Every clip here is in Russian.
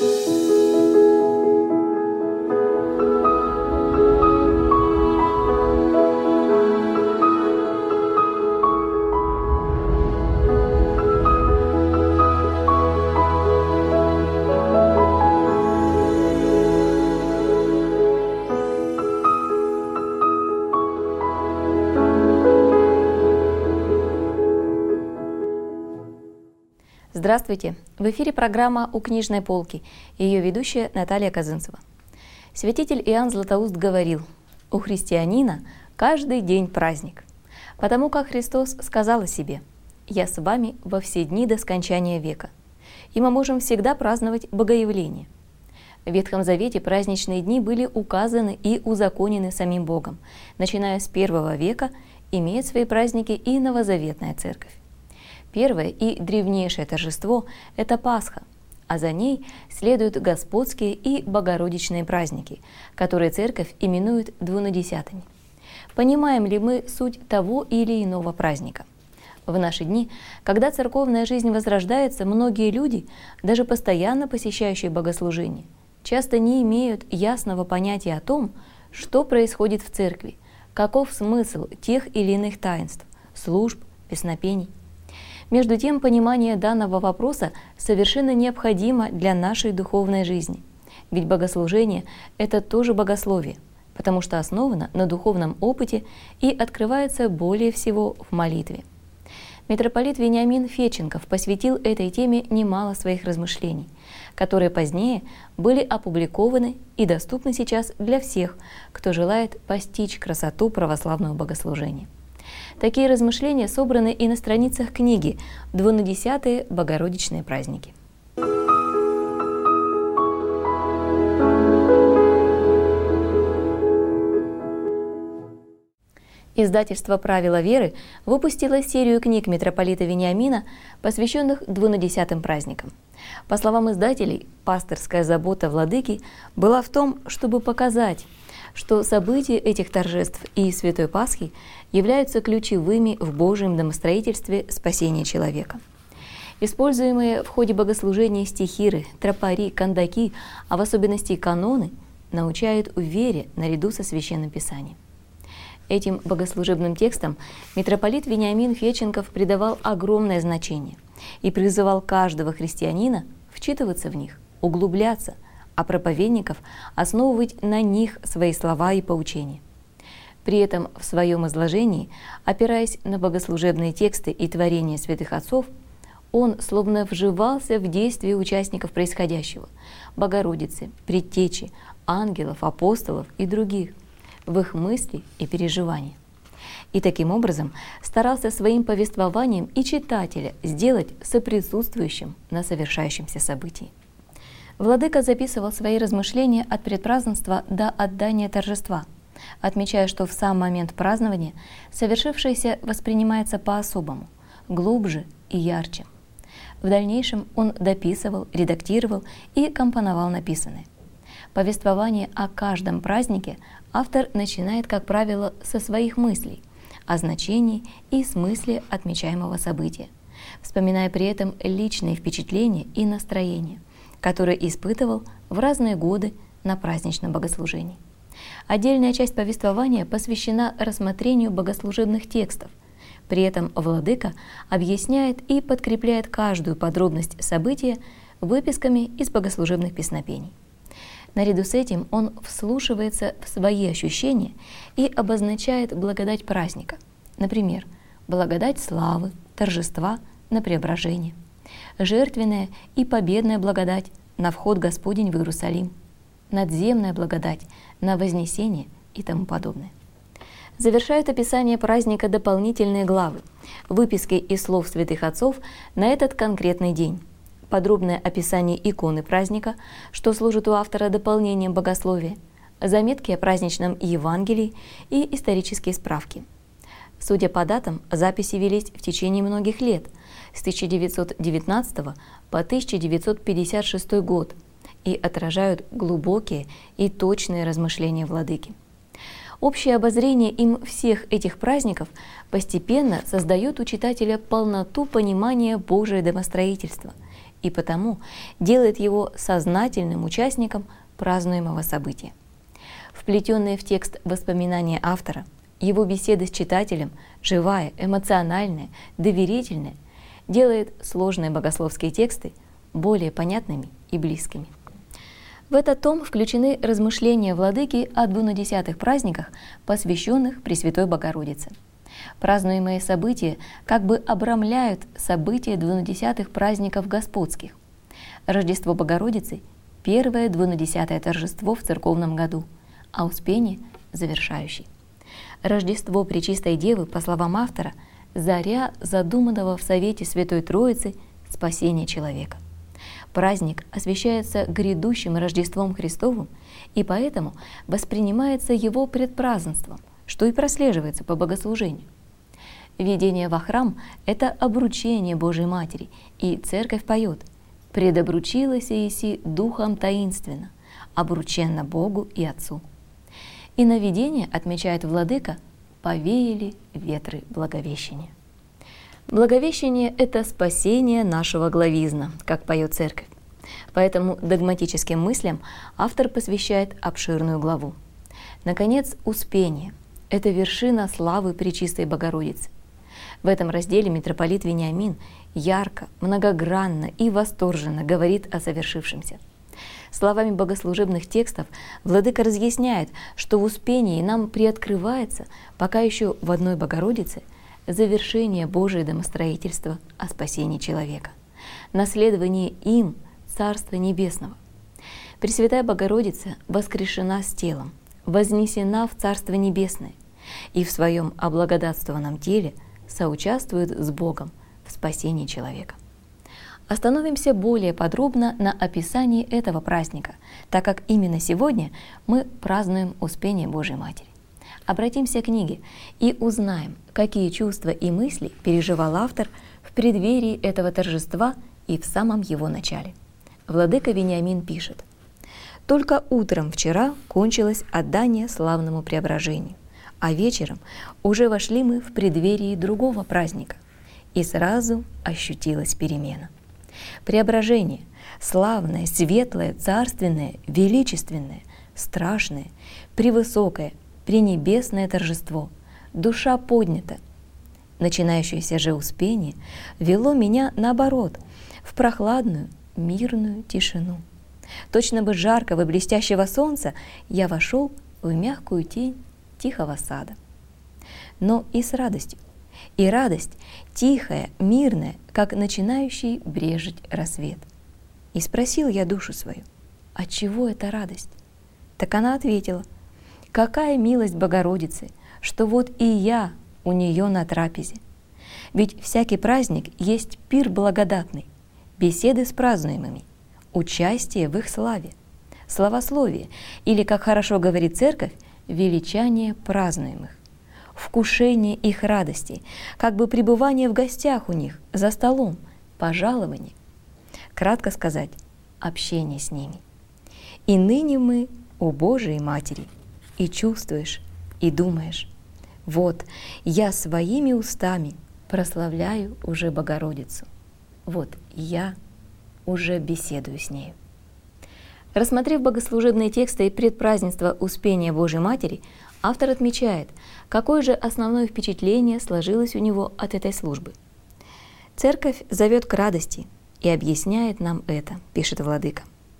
Здравствуйте! В эфире программа «У книжной полки» и ее ведущая Наталья Казынцева. Святитель Иоанн Златоуст говорил: «У христианина каждый день праздник, потому как Христос сказал о себе: „Я с вами во все дни до скончания века“, и мы можем всегда праздновать Богоявление». В Ветхом Завете праздничные дни были указаны и узаконены самим Богом. Начиная с I века имеет свои праздники и Новозаветная Церковь. Первое и древнейшее торжество – это Пасха, а за ней следуют господские и богородичные праздники, которые Церковь именует двунадесятыми. Понимаем ли мы суть того или иного праздника? В наши дни, когда церковная жизнь возрождается, многие люди, даже постоянно посещающие богослужения, часто не имеют ясного понятия о том, что происходит в церкви, каков смысл тех или иных таинств, служб, песнопений. Между тем, понимание данного вопроса совершенно необходимо для нашей духовной жизни. Ведь богослужение – это тоже богословие, потому что основано на духовном опыте и открывается более всего в молитве. Митрополит Вениамин Феченков посвятил этой теме немало своих размышлений, которые позднее были опубликованы и доступны сейчас для всех, кто желает постичь красоту православного богослужения. Такие размышления собраны и на страницах книги «Двунадесятые Богородичные праздники». Издательство «Правила веры» выпустило серию книг митрополита Вениамина, посвященных двунадесятым праздникам. По словам издателей, пасторская забота владыки была в том, чтобы показать, что события этих торжеств и Святой Пасхи являются ключевыми в Божьем домостроительстве спасения человека. Используемые в ходе богослужения стихиры, тропари, кандаки, а в особенности каноны, научают вере наряду со Священным Писанием. Этим богослужебным текстам митрополит Вениамин Феченков придавал огромное значение и призывал каждого христианина вчитываться в них, углубляться, а проповедников основывать на них свои слова и поучения. При этом в своем изложении, опираясь на богослужебные тексты и творения святых отцов, он словно вживался в действия участников происходящего – Богородицы, Предтечи, ангелов, апостолов и других, в их мысли и переживания. И таким образом старался своим повествованием и читателя сделать соприсутствующим на совершающемся событии. Владыка записывал свои размышления от предпразднества до отдания торжества, отмечая, что в сам момент празднования совершившееся воспринимается по-особому, глубже и ярче. В дальнейшем он дописывал, редактировал и компоновал написанное. Повествование о каждом празднике автор начинает, как правило, со своих мыслей, о значении и смысле отмечаемого события, вспоминая при этом личные впечатления и настроения, которые испытывал в разные годы на праздничном богослужении. Отдельная часть повествования посвящена рассмотрению богослужебных текстов. При этом владыка объясняет и подкрепляет каждую подробность события выписками из богослужебных песнопений. Наряду с этим он вслушивается в свои ощущения и обозначает благодать праздника, например, благодать славы, торжества на преображение, жертвенная и победная благодать на вход Господень в Иерусалим, надземная благодать на вознесение и тому подобное. Завершают описание праздника дополнительные главы, выписки из слов святых отцов на этот конкретный день, подробное описание иконы праздника, что служит у автора дополнением богословия, заметки о праздничном Евангелии и исторические справки. Судя по датам, записи велись в течение многих лет, с 1919 по 1956 год, и отражают глубокие и точные размышления владыки. Общее обозрение им всех этих праздников постепенно создает у читателя полноту понимания Божия домостроительства и потому делает его сознательным участником празднуемого события. Вплетенные в текст воспоминания автора, его беседы с читателем, живая, эмоциональная, доверительная, делает сложные богословские тексты более понятными и близкими. В этот том включены размышления владыки о 12 праздниках, посвященных Пресвятой Богородице. Празднуемые события как бы обрамляют события 12 праздников Господских. Рождество Богородицы – первое 12-е торжество в церковном году, а Успение – завершающий. Рождество Пречистой Девы, по словам автора, заря задуманного в Совете Святой Троицы спасения человека. Праздник освящается грядущим Рождеством Христовым, и поэтому воспринимается его предпразднеством, что и прослеживается по богослужению. Введение во храм – это обручение Божией Матери, и Церковь поет: «Предобручилась Ииси духом таинственно, обрученно Богу и Отцу». И на видение, отмечает владыка, повеяли ветры Благовещения. Благовещение – это спасение нашего главизна, как поет Церковь. Поэтому догматическим мыслям автор посвящает обширную главу. Наконец, Успение – это вершина славы Пречистой Богородицы. В этом разделе митрополит Вениамин ярко, многогранно и восторженно говорит о совершившемся. Словами богослужебных текстов владыка разъясняет, что в Успении нам приоткрывается, пока еще в одной Богородице, завершение Божие домостроительства о спасении человека, наследование им Царства Небесного. Пресвятая Богородица воскрешена с телом, вознесена в Царство Небесное и в своем облагодатствованном теле соучаствует с Богом в спасении человека. Остановимся более подробно на описании этого праздника, так как именно сегодня мы празднуем Успение Божией Матери. Обратимся к книге и узнаем, какие чувства и мысли переживал автор в преддверии этого торжества и в самом его начале. Владыка Вениамин пишет: «Только утром вчера кончилось отдание славному преображению, а вечером уже вошли мы в преддверии другого праздника, и сразу ощутилась перемена. Преображение – славное, светлое, царственное, величественное, страшное, превысокое, пренебесное торжество, душа поднята. Начинающееся же Успение вело меня, наоборот, в прохладную, мирную тишину. Точно бы жаркого и блестящего солнца я вошел в мягкую тень тихого сада. Но и с радостью. И радость тихая, мирная, как начинающий брежить рассвет. И спросил я душу свою: отчего эта радость? Так она ответила: какая милость Богородицы, что вот и я у нее на трапезе. Ведь всякий праздник есть пир благодатный, беседы с празднуемыми, участие в их славе, славословие, или, как хорошо говорит Церковь, величание празднуемых, вкушение их радостей, как бы пребывание в гостях у них, за столом, пожалование. Кратко сказать, общение с ними. И ныне мы у Божией Матери, и чувствуешь, и думаешь: вот я своими устами прославляю уже Богородицу, вот я уже беседую с нею. Рассмотрев богослужебные тексты и предпразднества Успения Божией Матери, автор отмечает, какое же основное впечатление сложилось у него от этой службы. «Церковь зовет к радости и объясняет нам это», — пишет владыка.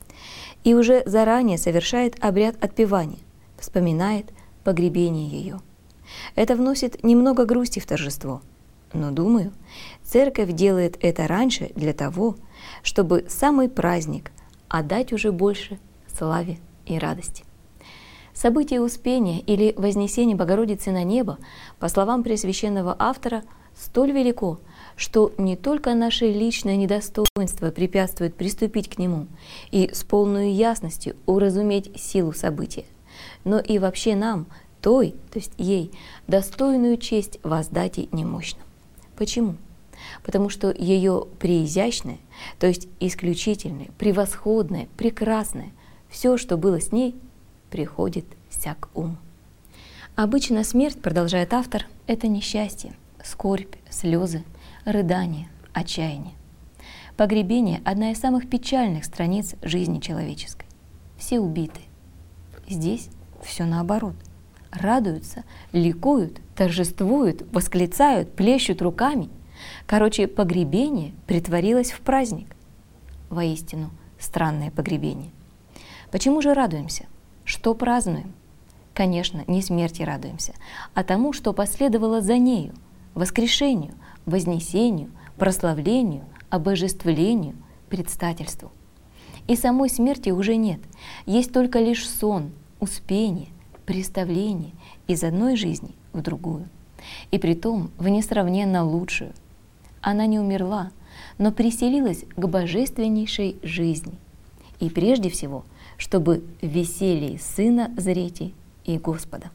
«И уже заранее совершает обряд отпевания, вспоминает погребение ее. Это вносит немного грусти в торжество. Но, думаю, Церковь делает это раньше для того, чтобы самый праздник отдать уже больше славе и радости». Событие Успения или Вознесения Богородицы на небо, по словам пресвященного автора, столь велико, что не только наше личное недостоинство препятствует приступить к нему и с полной ясностью уразуметь силу события, но и вообще нам, той, то есть ей, достойную честь воздать и немощно. Почему? Потому что ее преизящное, то есть исключительное, превосходное, прекрасное, все, что было с ней, приходит всяк ум. Обычно смерть, продолжает автор, это несчастье, скорбь, слезы, рыдание, отчаяние. Погребение – одна из самых печальных страниц жизни человеческой. Все убиты. Здесь все наоборот. Радуются, ликуют, торжествуют, восклицают, плещут руками. Короче, погребение притворилось в праздник. Воистину, странное погребение. Почему же радуемся? Что празднуем? Конечно, не смерти радуемся, а тому, что последовало за нею – воскрешению, вознесению, прославлению, обожествлению, предстательству. И самой смерти уже нет, есть только лишь сон, успение, представление из одной жизни в другую, и притом в несравненно лучшую. Она не умерла, но приселилась к божественнейшей жизни, и прежде всего, чтобы в веселье Сына зрите и Господа.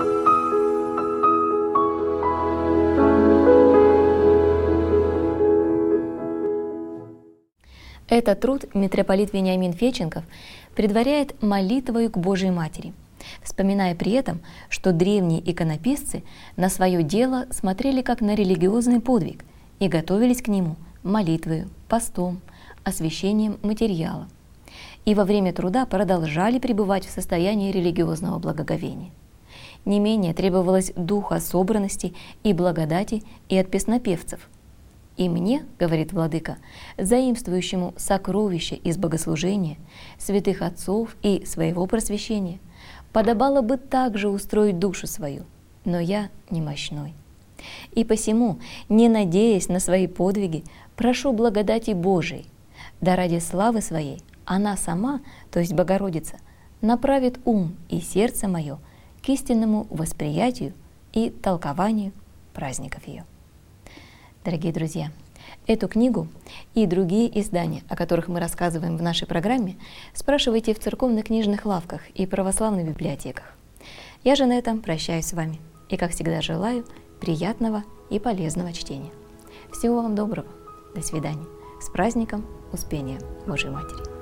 Этот труд митрополит Вениамин Феченков предваряет молитвою к Божией Матери, вспоминая при этом, что древние иконописцы на свое дело смотрели как на религиозный подвиг и готовились к нему молитвою, постом, освящением материала, и во время труда продолжали пребывать в состоянии религиозного благоговения. Не менее требовалось духа собранности и благодати и от песнопевцев. «И мне, — говорит владыка, — заимствующему сокровища из богослужения, святых отцов и своего просвещения, подобало бы также устроить душу свою, но я немощной. И посему, не надеясь на свои подвиги, прошу благодати Божией, да ради славы своей она сама, то есть Богородица, направит ум и сердце мое к истинному восприятию и толкованию праздников ее». Дорогие друзья, эту книгу и другие издания, о которых мы рассказываем в нашей программе, спрашивайте в церковно-книжных лавках и православных библиотеках. Я же на этом прощаюсь с вами и, как всегда, желаю приятного и полезного чтения. Всего вам доброго. До свидания. С праздником Успения Божией Матери.